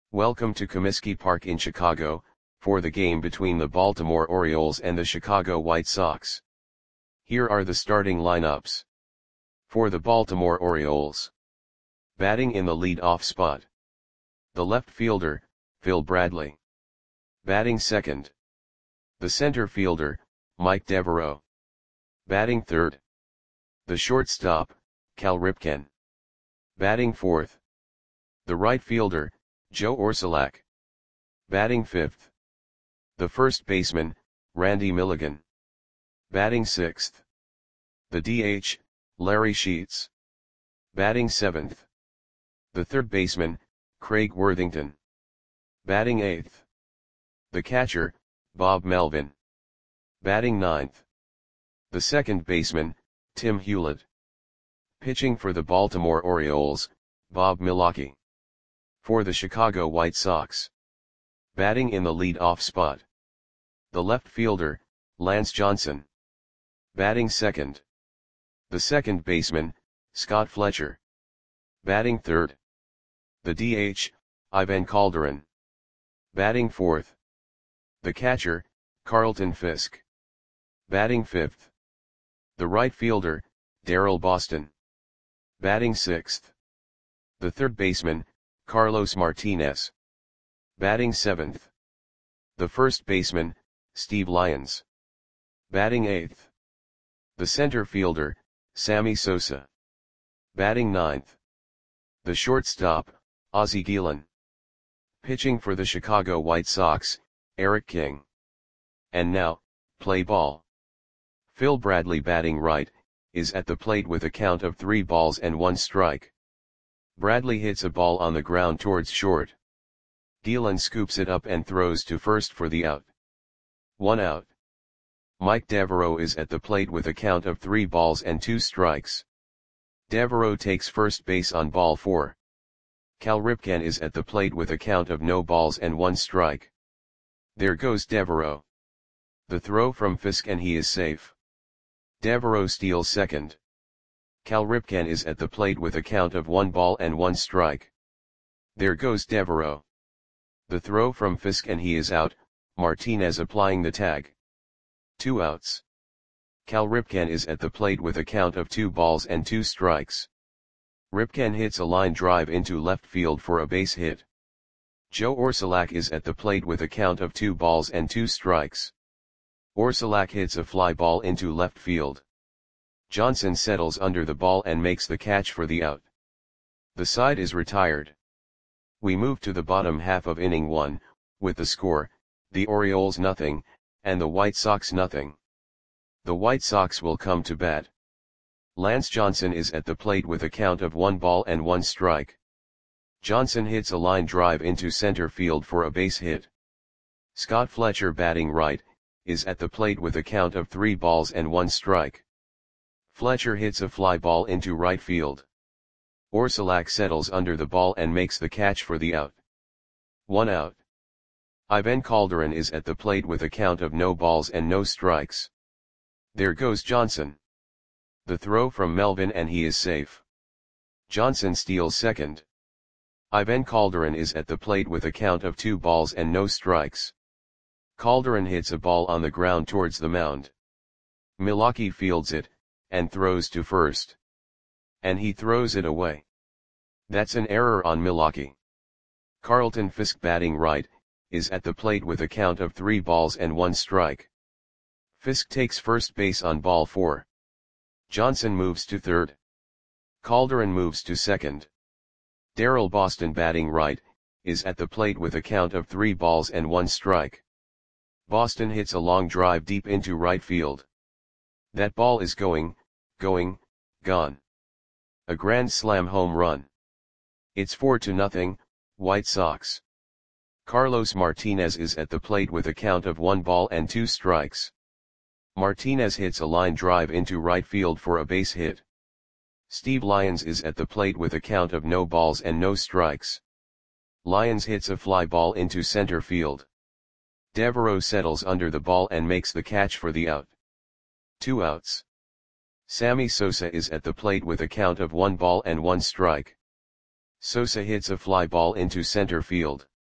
Welcome to Comiskey Park in Chicago, for the game between the Baltimore Orioles and the Chicago White Sox. Here are the starting lineups. For the Baltimore Orioles. Batting in the lead-off spot. The left fielder, Phil Bradley. Batting second. The center fielder, Mike Devereaux. Batting third. The shortstop, Cal Ripken. Batting fourth. The right fielder, Joe Orsulak. Batting fifth. The first baseman, Randy Milligan. Batting sixth. The DH, Larry Sheets. Batting seventh. The third baseman, Craig Worthington. Batting eighth. The catcher, Bob Melvin. Batting ninth. The second baseman, Tim Hewlett. Pitching for the Baltimore Orioles, Bob Milwaukee. For the Chicago White Sox. Batting in the lead-off spot. The left fielder, Lance Johnson. Batting second. The second baseman, Scott Fletcher. Batting third. The DH, Ivan Calderon. Batting fourth. The catcher, Carlton Fisk. Batting fifth. The right fielder, Darrell Boston. Batting sixth. The third baseman, Carlos Martinez. Batting seventh. The first baseman, Steve Lyons. Batting eighth. The center fielder, Sammy Sosa. Batting ninth. The shortstop, Ozzie Guillen. Pitching for the Chicago White Sox, Eric King. And now, play ball. Phil Bradley batting right, is at the plate with a count of 3 balls and 1 strike. Bradley hits a ball on the ground towards short. Guillen scoops it up and throws to first for the out. 1 out. Mike Devereaux is at the plate with a count of 3 balls and 2 strikes. Devereaux takes first base on ball 4. Cal Ripken is at the plate with a count of no balls and 1 strike. There goes Devereaux. The throw from Fisk and he is safe. Devereaux steals second. Cal Ripken is at the plate with a count of 1 ball and 1 strike. There goes Devereaux. The throw from Fisk and he is out, Martinez applying the tag. 2 outs. Cal Ripken is at the plate with a count of 2 balls and 2 strikes. Ripken hits a line drive into left field for a base hit. Joe Orsulak is at the plate with a count of 2 balls and 2 strikes. Orsulak hits a fly ball into left field. Johnson settles under the ball and makes the catch for the out. The side is retired. We move to the bottom half of inning 1, with the score, the Orioles nothing, and the White Sox nothing. The White Sox will come to bat. Lance Johnson is at the plate with a count of 1 ball and 1 strike. Johnson hits a line drive into center field for a base hit. Scott Fletcher batting right, is at the plate with a count of 3 balls and 1 strike. Fletcher hits a fly ball into right field. Orsulak settles under the ball and makes the catch for the out. 1 out. Ivan Calderon is at the plate with a count of no balls and no strikes. There goes Johnson. The throw from Melvin and he is safe. Johnson steals second. Ivan Calderon is at the plate with a count of 2 balls and no strikes. Calderon hits a ball on the ground towards the mound. Milwaukee fields it, and throws to first. And he throws it away. That's an error on Milwaukee. Carlton Fisk batting right, is at the plate with a count of 3 balls and 1 strike. Fisk takes first base on ball 4. Johnson moves to third. Calderon moves to second. Darrell Boston batting right, is at the plate with a count of 3 balls and 1 strike. Boston hits a long drive deep into right field. That ball is gone. A grand slam home run. It's 4-0, White Sox. Carlos Martinez is at the plate with a count of 1 ball and 2 strikes. Martinez hits a line drive into right field for a base hit. Steve Lyons is at the plate with a count of no balls and no strikes. Lyons hits a fly ball into center field. Devereaux settles under the ball and makes the catch for the out. 2 outs. Sammy Sosa is at the plate with a count of 1 ball and 1 strike. Sosa hits a fly ball into center field.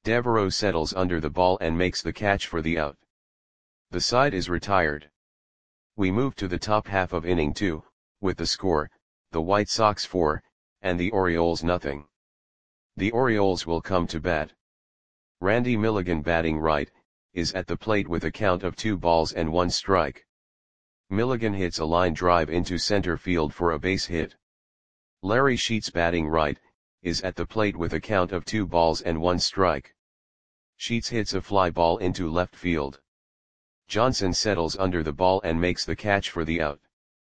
Devereaux settles under the ball and makes the catch for the out. The side is retired. We move to the top half of inning 2, with the score, the White Sox 4, and the Orioles nothing. The Orioles will come to bat. Randy Milligan, batting right, is at the plate with a count of 2 balls and 1 strike. Milligan hits a line drive into center field for a base hit. Larry Sheets, batting right, is at the plate with a count of 2 balls and 1 strike. Sheets hits a fly ball into left field. Johnson settles under the ball and makes the catch for the out.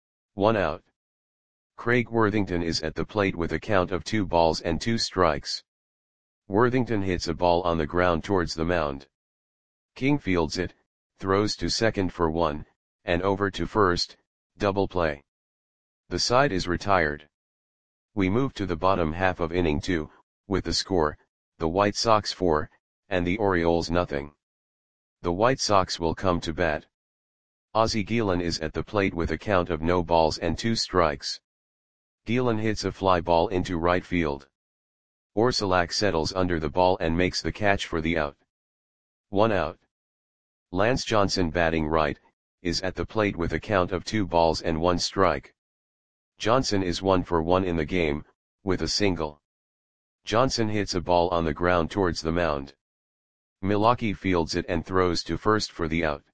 1 out. Craig Worthington is at the plate with a count of 2 balls and 2 strikes. Worthington hits a ball on the ground towards the mound. King fields it, throws to second for 1, and over to first, double play. The side is retired. We move to the bottom half of inning 2, with the score, the White Sox 4, and the Orioles nothing. The White Sox will come to bat. Ozzie Guillen is at the plate with a count of no balls and 2 strikes. Guillen hits a fly ball into right field. Orsulak settles under the ball and makes the catch for the out. 1 out. Lance Johnson, batting right, is at the plate with a count of 2 balls and 1 strike. Johnson is 1 for 1 in the game, with a single. Johnson hits a ball on the ground towards the mound. Milwaukee fields it and throws to first for the out.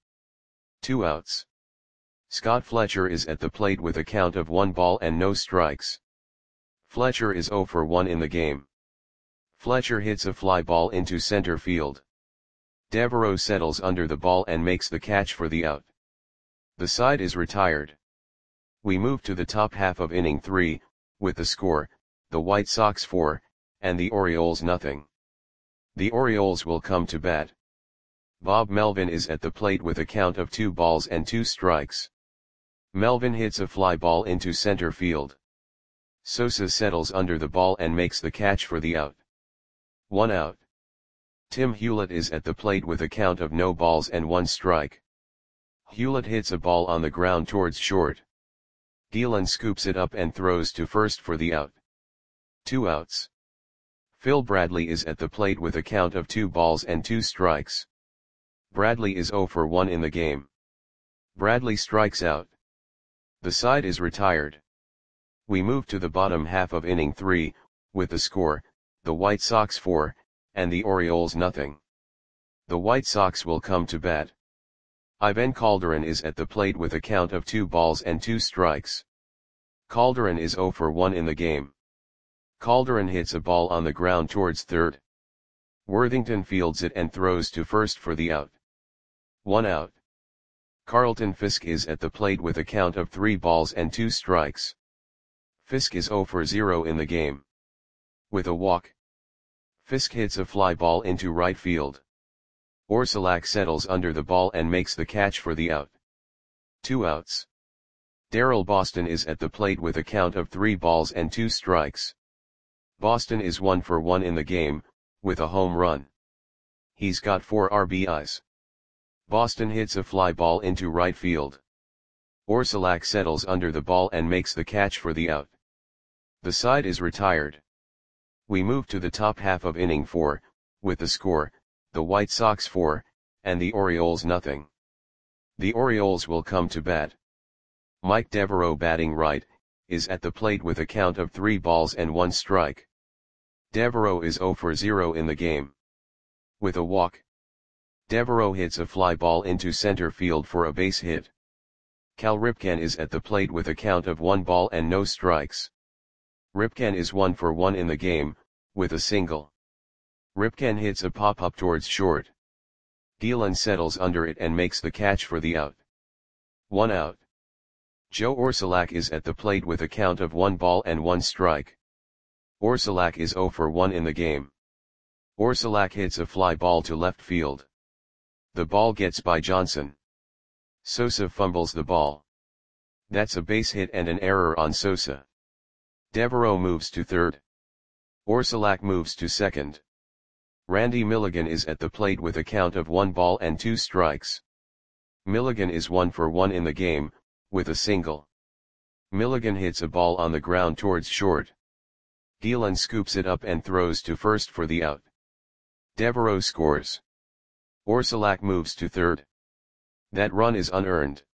2 outs. Scott Fletcher is at the plate with a count of 1 ball and no strikes. Fletcher is 0 for 1 in the game. Fletcher hits a fly ball into center field. Devereaux settles under the ball and makes the catch for the out. The side is retired. We move to the top half of inning 3, with the score, the White Sox 4, and the Orioles nothing. The Orioles will come to bat. Bob Melvin is at the plate with a count of 2 balls and 2 strikes. Melvin hits a fly ball into center field. Sosa settles under the ball and makes the catch for the out. 1 out. Tim Hewlett is at the plate with a count of no balls and 1 strike. Hewlett hits a ball on the ground towards short. Guillen scoops it up and throws to first for the out. 2 outs. Phil Bradley is at the plate with a count of 2 balls and 2 strikes. Bradley is 0 for 1 in the game. Bradley strikes out. The side is retired. We move to the bottom half of inning 3, with the score, the White Sox 4, and the Orioles nothing. The White Sox will come to bat. Ivan Calderon is at the plate with a count of 2 balls and 2 strikes. Calderon is 0 for 1 in the game. Calderon hits a ball on the ground towards third. Worthington fields it and throws to first for the out. 1 out. Carlton Fisk is at the plate with a count of 3 balls and 2 strikes. Fisk is 0 for 0 in the game. With a walk. Fisk hits a fly ball into right field. Orsulak settles under the ball and makes the catch for the out. 2 outs. Darrell Boston is at the plate with a count of 3 balls and 2 strikes. Boston is 1 for 1 in the game, with a home run. He's got 4 RBIs. Boston hits a fly ball into right field. Orsulak settles under the ball and makes the catch for the out. The side is retired. We move to the top half of inning 4, with the score, the White Sox 4, and the Orioles nothing. The Orioles will come to bat. Mike Devereaux, batting right, is at the plate with a count of 3 balls and 1 strike. Devereaux is 0 for 0 in the game. With a walk. Devereaux hits a fly ball into center field for a base hit. Cal Ripken is at the plate with a count of 1 ball and no strikes. Ripken is 1 for 1 in the game, with a single. Ripken hits a pop-up towards short. Guillen settles under it and makes the catch for the out. 1 out. Joe Orsulak is at the plate with a count of 1 ball and 1 strike. Orsulak is 0 for 1 in the game. Orsulak hits a fly ball to left field. The ball gets by Johnson. Sosa fumbles the ball. That's a base hit and an error on Sosa. Devereaux moves to third. Orsulak moves to second. Randy Milligan is at the plate with a count of 1 ball and 2 strikes. Milligan is 1 for 1 in the game, with a single. Milligan hits a ball on the ground towards short. Guillen scoops it up and throws to first for the out. Devereaux scores. Orsulak moves to third. That run is unearned.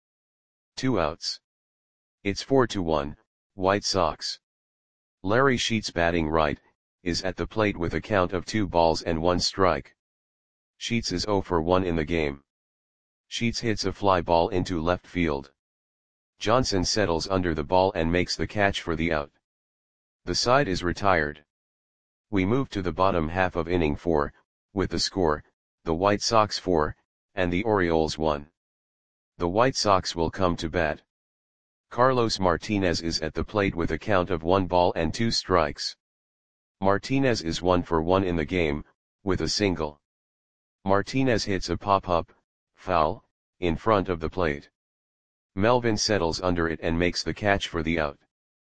2 outs. It's 4-1, White Sox. Larry Sheets batting right, is at the plate with a count of 2 balls and 1 strike. Sheets is 0 for 1 in the game. Sheets hits a fly ball into left field. Johnson settles under the ball and makes the catch for the out. The side is retired. We move to the bottom half of inning 4, with the score, the White Sox 4, and the Orioles 1. The White Sox will come to bat. Carlos Martinez is at the plate with a count of 1 ball and 2 strikes. Martinez is 1 for 1 in the game, with a single. Martinez hits a pop-up, foul, in front of the plate. Melvin settles under it and makes the catch for the out.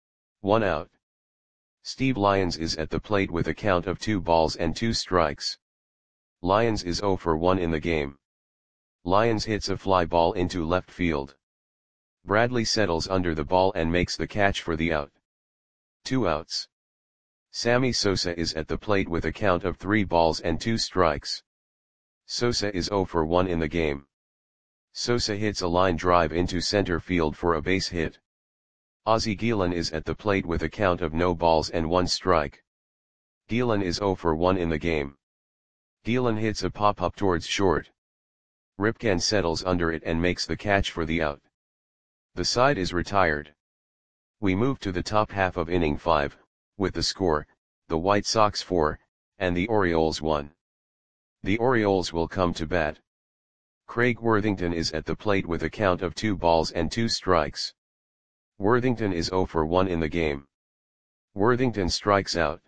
1 out. Steve Lyons is at the plate with a count of 2 balls and 2 strikes. Lyons is 0 for 1 in the game. Lyons hits a fly ball into left field. Bradley settles under the ball and makes the catch for the out. 2 outs. Sammy Sosa is at the plate with a count of 3 balls and 2 strikes. Sosa is 0 for 1 in the game. Sosa hits a line drive into center field for a base hit. Ozzie Guillen is at the plate with a count of no balls and 1 strike. Guillen is 0 for 1 in the game. Guillen hits a pop-up towards short. Ripken settles under it and makes the catch for the out. The side is retired. We move to the top half of inning 5, with the score, the White Sox 4, and the Orioles 1. The Orioles will come to bat. Craig Worthington is at the plate with a count of 2 balls and 2 strikes. Worthington is 0 for 1 in the game. Worthington strikes out.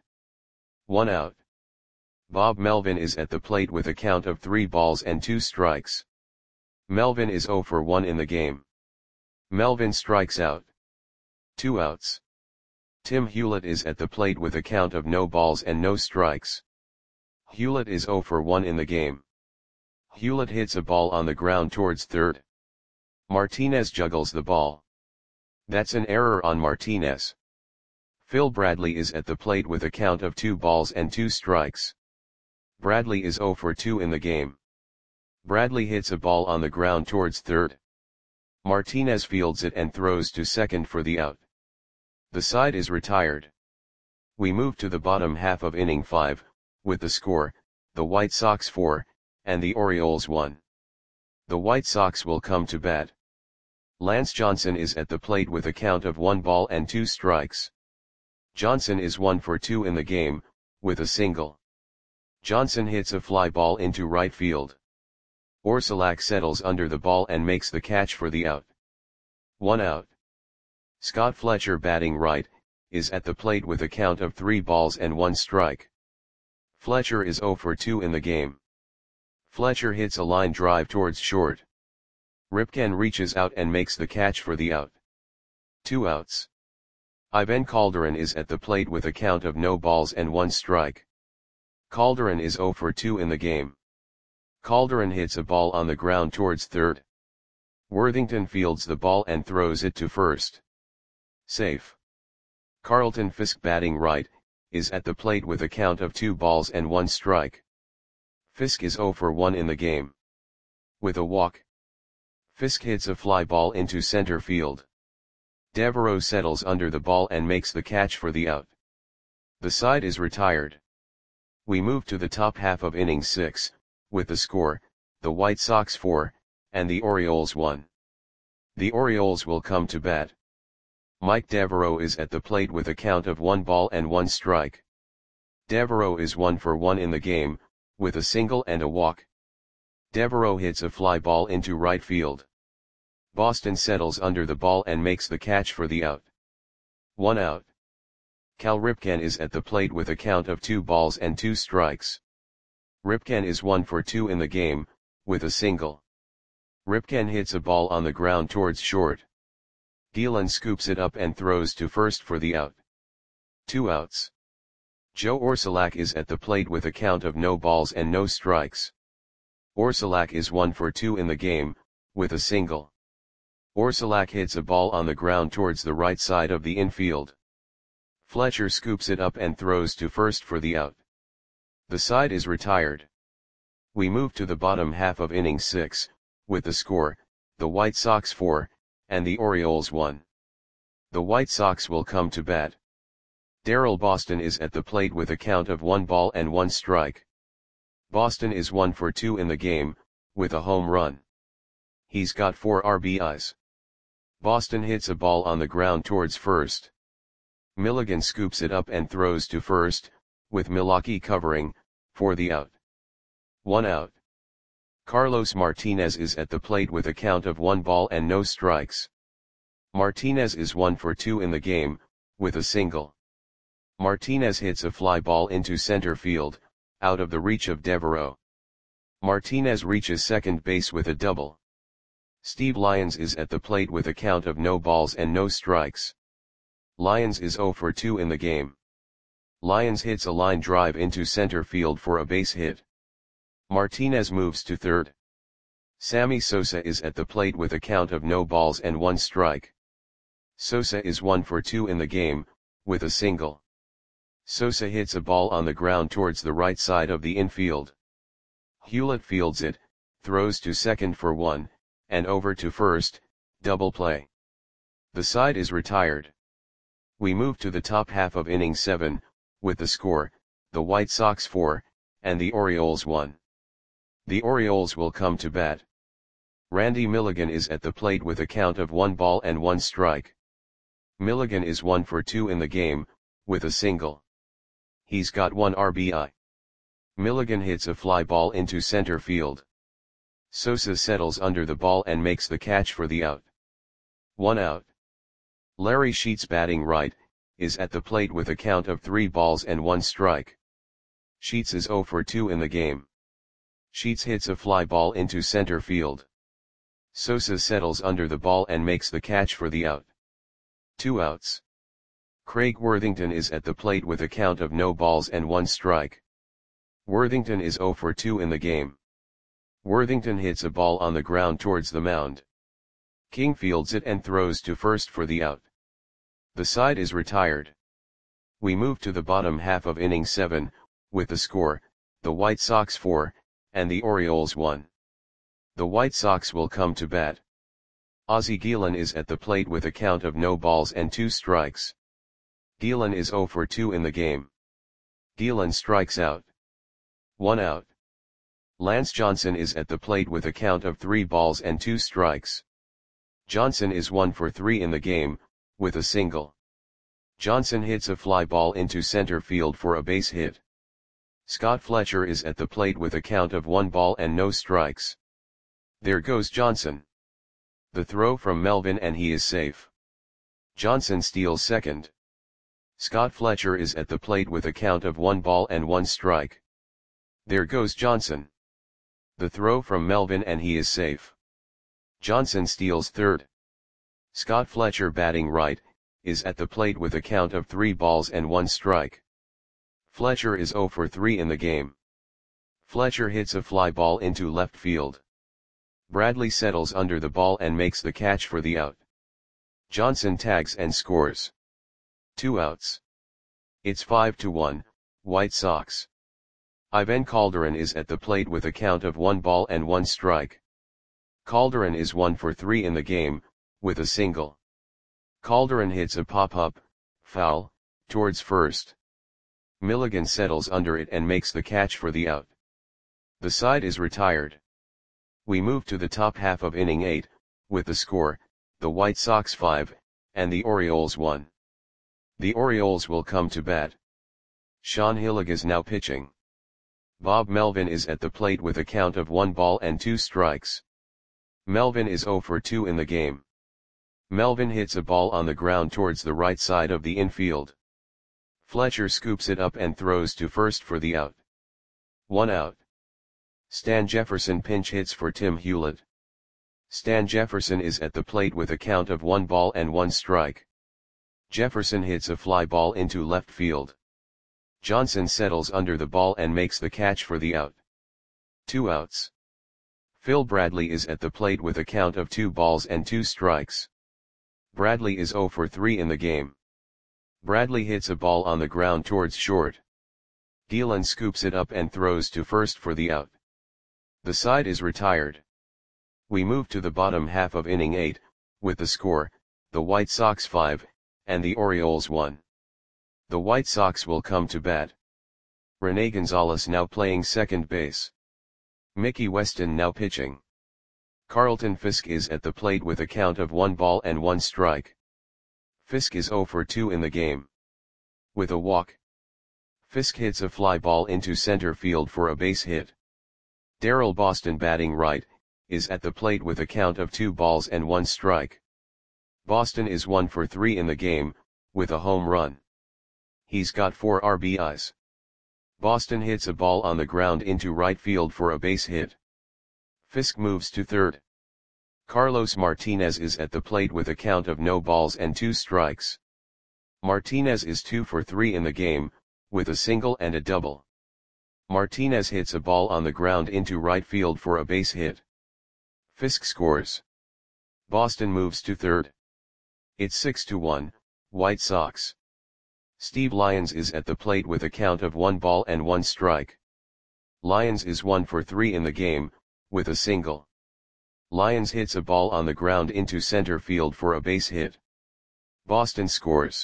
1 out. Bob Melvin is at the plate with a count of 3 balls and 2 strikes. Melvin is 0 for 1 in the game. Melvin strikes out. 2 outs. Tim Hewlett is at the plate with a count of no balls and no strikes. Hewlett is 0 for 1 in the game. Hewlett hits a ball on the ground towards third. Martinez juggles the ball. That's an error on Martinez. Phil Bradley is at the plate with a count of 2 balls and 2 strikes. Bradley is 0 for 2 in the game. Bradley hits a ball on the ground towards third. Martinez fields it and throws to second for the out. The side is retired. We move to the bottom half of inning 5, with the score, the White Sox 4, and the Orioles 1. The White Sox will come to bat. Lance Johnson is at the plate with a count of 1 ball and 2 strikes. Johnson is 1 for 2 in the game, with a single. Johnson hits a fly ball into right field. Orsulak settles under the ball and makes the catch for the out. 1 out. Scott Fletcher batting right, is at the plate with a count of 3 balls and 1 strike. Fletcher is 0 for 2 in the game. Fletcher hits a line drive towards short. Ripken reaches out and makes the catch for the out. 2 outs. Ivan Calderon is at the plate with a count of no balls and 1 strike. Calderon is 0 for 2 in the game. Calderon hits a ball on the ground towards third. Worthington fields the ball and throws it to first. Safe. Carlton Fisk batting right, is at the plate with a count of 2 balls and 1 strike. Fisk is 0 for 1 in the game. With a walk. Fisk hits a fly ball into center field. Devereaux settles under the ball and makes the catch for the out. The side is retired. We move to the top half of inning 6, with the score, the White Sox 4, and the Orioles 1. The Orioles will come to bat. Mike Devereaux is at the plate with a count of 1 ball and 1 strike. Devereaux is 1 for 1 in the game, with a single and a walk. Devereaux hits a fly ball into right field. Boston settles under the ball and makes the catch for the out. 1 out. Cal Ripken is at the plate with a count of 2 balls and 2 strikes. Ripken is 1 for 2 in the game, with a single. Ripken hits a ball on the ground towards short. Guillen scoops it up and throws to first for the out. 2 outs. Joe Orsulak is at the plate with a count of no balls and no strikes. Orsulak is 1 for 2 in the game, with a single. Orsulak hits a ball on the ground towards the right side of the infield. Fletcher scoops it up and throws to first for the out. The side is retired. We move to the bottom half of inning 6, with the score, the White Sox 4, and the Orioles 1. The White Sox will come to bat. Darrell Boston is at the plate with a count of 1 ball and 1 strike. Boston is 1 for 2 in the game, with a home run. He's got 4 RBIs. Boston hits a ball on the ground towards first. Milligan scoops it up and throws to first, with Milwaukee covering, for the out. 1 out. Carlos Martinez is at the plate with a count of 1 ball and no strikes. Martinez is 1 for 2 in the game, with a single. Martinez hits a fly ball into center field, out of the reach of Devereaux. Martinez reaches second base with a double. Steve Lyons is at the plate with a count of no balls and no strikes. Lyons is 0 for 2 in the game. Lyons hits a line drive into center field for a base hit. Martinez moves to third. Sammy Sosa is at the plate with a count of no balls and 1 strike. Sosa is 1 for 2 in the game, with a single. Sosa hits a ball on the ground towards the right side of the infield. Hewlett fields it, throws to second for 1, and over to first, double play. The side is retired. We move to the top half of inning 7, with the score, the White Sox 4, and the Orioles 1. The Orioles will come to bat. Randy Milligan is at the plate with a count of 1 ball and 1 strike. Milligan is 1 for 2 in the game, with a single. He's got 1 RBI. Milligan hits a fly ball into center field. Sosa settles under the ball and makes the catch for the out. 1 out. Larry Sheets, batting right, is at the plate with a count of 3 balls and 1 strike. Sheets is 0 for 2 in the game. Sheets hits a fly ball into center field. Sosa settles under the ball and makes the catch for the out. 2 outs. Craig Worthington is at the plate with a count of no balls and 1 strike. Worthington is 0 for 2 in the game. Worthington hits a ball on the ground towards the mound. King fields it and throws to first for the out. The side is retired. We move to the bottom half of inning 7, with the score, the White Sox 4, and the Orioles 1. The White Sox will come to bat. Ozzie Guillen is at the plate with a count of no balls and 2 strikes. Guillen is 0 for 2 in the game. Guillen strikes out. 1 out. Lance Johnson is at the plate with a count of 3 balls and 2 strikes. Johnson is 1 for 3 in the game, with a single. Johnson hits a fly ball into center field for a base hit. Scott Fletcher is at the plate with a count of 1 ball and no strikes. There goes Johnson. The throw from Melvin and he is safe. Johnson steals second. Scott Fletcher is at the plate with a count of 1 ball and 1 strike. There goes Johnson. The throw from Melvin and he is safe. Johnson steals third. Scott Fletcher, batting right, is at the plate with a count of 3 balls and 1 strike. Fletcher is 0 for 3 in the game. Fletcher hits a fly ball into left field. Bradley settles under the ball and makes the catch for the out. Johnson tags and scores. 2 outs. It's 5-1, White Sox. Ivan Calderon is at the plate with a count of 1 ball and 1 strike. Calderon is 1 for 3 in the game, with a single. Calderon hits a pop-up, foul, towards first. Milligan settles under it and makes the catch for the out. The side is retired. We move to the top half of inning 8, with the score, the White Sox 5, and the Orioles 1. The Orioles will come to bat. Sean Hillig is now pitching. Bob Melvin is at the plate with a count of 1 ball and 2 strikes. Melvin is 0 for 2 in the game. Melvin hits a ball on the ground towards the right side of the infield. Fletcher scoops it up and throws to first for the out. 1 out. Stan Jefferson pinch hits for Tim Hewlett. Stan Jefferson is at the plate with a count of 1 ball and 1 strike. Jefferson hits a fly ball into left field. Johnson settles under the ball and makes the catch for the out. 2 outs. Phil Bradley is at the plate with a count of 2 balls and 2 strikes. Bradley is 0 for 3 in the game. Bradley hits a ball on the ground towards short. Gielan scoops it up and throws to first for the out. The side is retired. We move to the bottom half of inning 8, with the score, the White Sox 5, and the Orioles 1. The White Sox will come to bat. Rene Gonzalez now playing second base. Mickey Weston now pitching. Carlton Fisk is at the plate with a count of 1 ball and 1 strike. Fisk is 0 for 2 in the game. With a walk, Fisk hits a fly ball into center field for a base hit. Darrell Boston batting right, is at the plate with a count of 2 balls and 1 strike. Boston is 1 for 3 in the game, with a home run. He's got 4 RBIs. Boston hits a ball on the ground into right field for a base hit. Fisk moves to third. Carlos Martinez is at the plate with a count of no balls and 2 strikes. Martinez is 2 for 3 in the game, with a single and a double. Martinez hits a ball on the ground into right field for a base hit. Fisk scores. Boston moves to third. It's 6-1, White Sox. Steve Lyons is at the plate with a count of 1 ball and 1 strike. Lyons is 1 for 3 in the game, with a single. Lyons hits a ball on the ground into center field for a base hit. Boston scores.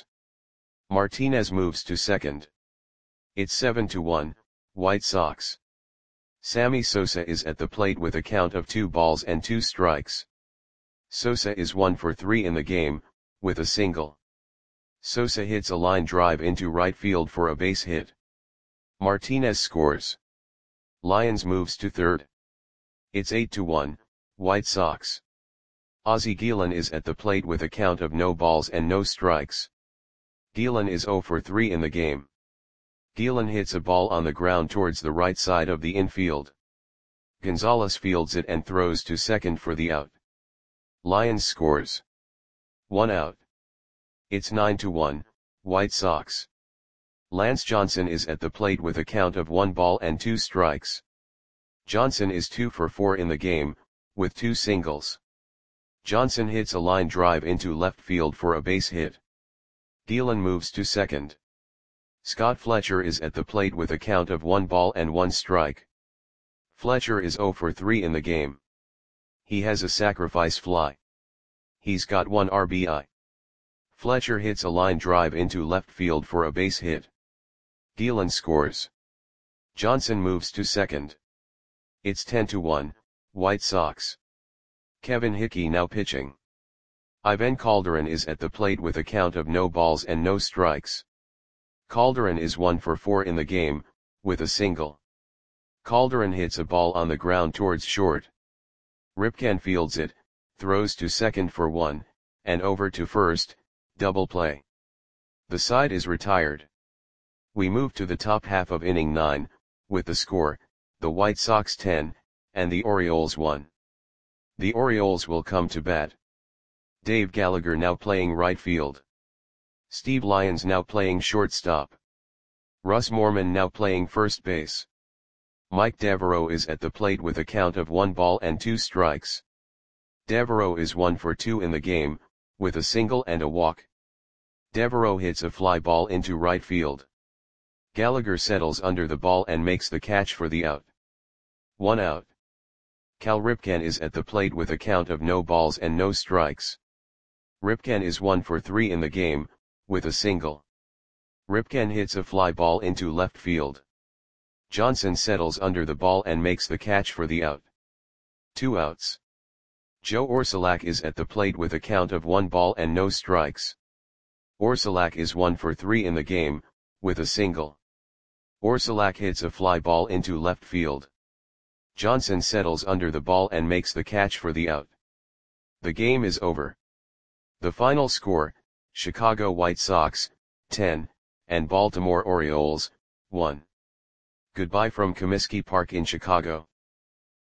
Martinez moves to second. It's 7-1, White Sox. Sammy Sosa is at the plate with a count of 2 balls and 2 strikes. Sosa is 1 for 3 in the game, with a single. Sosa hits a line drive into right field for a base hit. Martinez scores. Lyons moves to third. It's 8-1, White Sox. Ozzie Gielan is at the plate with a count of no balls and no strikes. Gielan is 0 for 3 in the game. Gielan hits a ball on the ground towards the right side of the infield. Gonzalez fields it and throws to second for the out. Lyons scores. 1 out. It's 9-1, White Sox. Lance Johnson is at the plate with a count of 1 ball and 2 strikes. Johnson is 2 for 4 in the game, with 2 singles. Johnson hits a line drive into left field for a base hit. Gielan moves to second. Scott Fletcher is at the plate with a count of 1 ball and 1 strike. Fletcher is 0 for 3 in the game. He has a sacrifice fly. He's got 1 RBI. Fletcher hits a line drive into left field for a base hit. Gielan scores. Johnson moves to second. It's 10-1, White Sox. Kevin Hickey now pitching. Ivan Calderon is at the plate with a count of no balls and no strikes. Calderon is 1 for 4 in the game, with a single. Calderon hits a ball on the ground towards short. Ripken fields it, throws to second for 1, and over to first, double play. The side is retired. We move to the top half of inning 9, with the score, the White Sox 10, and the Orioles 1. The Orioles will come to bat. Dave Gallagher now playing right field. Steve Lyons now playing shortstop. Russ Moorman now playing first base. Mike Devereaux is at the plate with a count of 1 ball and 2 strikes. Devereaux is 1 for 2 in the game, with a single and a walk. Devereaux hits a fly ball into right field. Gallagher settles under the ball and makes the catch for the out. 1 out. Cal Ripken is at the plate with a count of no balls and no strikes. Ripken is 1 for 3 in the game, with a single. Ripken hits a fly ball into left field. Johnson settles under the ball and makes the catch for the out. 2 outs. Joe Orsulak is at the plate with a count of 1 ball and no strikes. Orsulak is 1 for 3 in the game, with a single. Orsulak hits a fly ball into left field. Johnson settles under the ball and makes the catch for the out. The game is over. The final score, Chicago White Sox, 10, and Baltimore Orioles, 1. Goodbye from Comiskey Park in Chicago.